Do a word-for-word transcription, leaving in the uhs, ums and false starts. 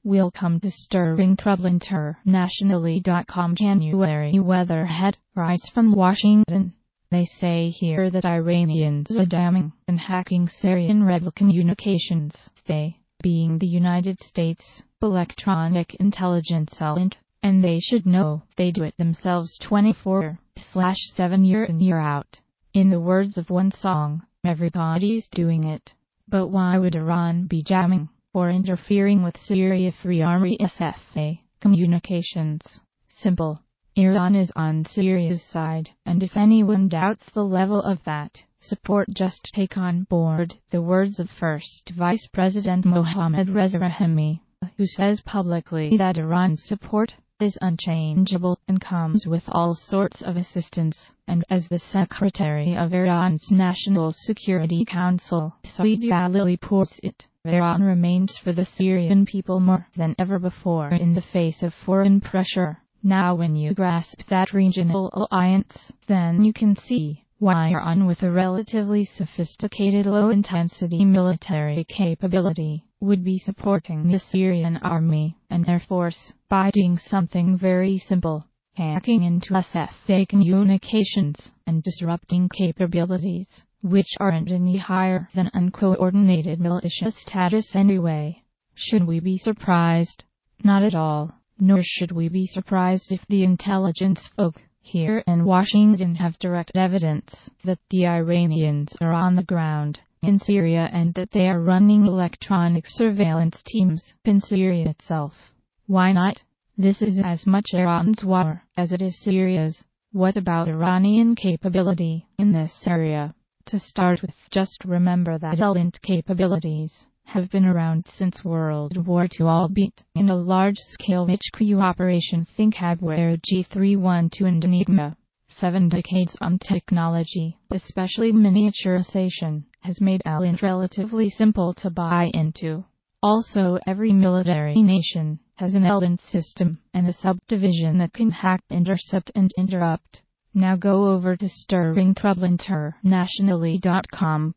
Welcome to Stirring Trouble Internationally dot com. January Weatherhead writes from Washington. They say here that Iranians are jamming and hacking Syrian rebel communications. They, being the United States Electronic Intelligence Element, and they should know they do it themselves twenty-four seven year in year out. In the words of one song, everybody's doing it. But why would Iran be jamming or interfering with Syria Free Army S F A communications? Simple. Iran is on Syria's side, and if anyone doubts the level of that support, just take on board the words of First Vice President Mohammad Reza Rahimi, who says publicly that Iran's support is unchangeable and comes with all sorts of assistance. And as the Secretary of Iran's National Security Council, Saeed Jalili, puts it, Iran remains for the Syrian people more than ever before in the face of foreign pressure. Now when you grasp that regional alliance, then you can see why Iran, with a relatively sophisticated low-intensity military capability, would be supporting the Syrian army and air force by doing something very simple: hacking into S F A communications and disrupting capabilities, which aren't any higher than uncoordinated militia status anyway. Should we be surprised? Not at all. Nor should we be surprised if the intelligence folk here in Washington have direct evidence that the Iranians are on the ground in Syria and that they are running electronic surveillance teams in Syria itself. Why not? This is as much Iran's war as it is Syria's. What about Iranian capability in this area? To start with, just remember that element capabilities have been around since World War Two, albeit in a large-scale H Q operation. Think Abwehr G three twelve and Enigma. Seven decades on technology, especially miniaturization, has made Allen relatively simple to buy into. Also, every military nation has an element system and a subdivision that can hack, intercept, and interrupt. Now go over to Stirring Trouble Internationally dot com.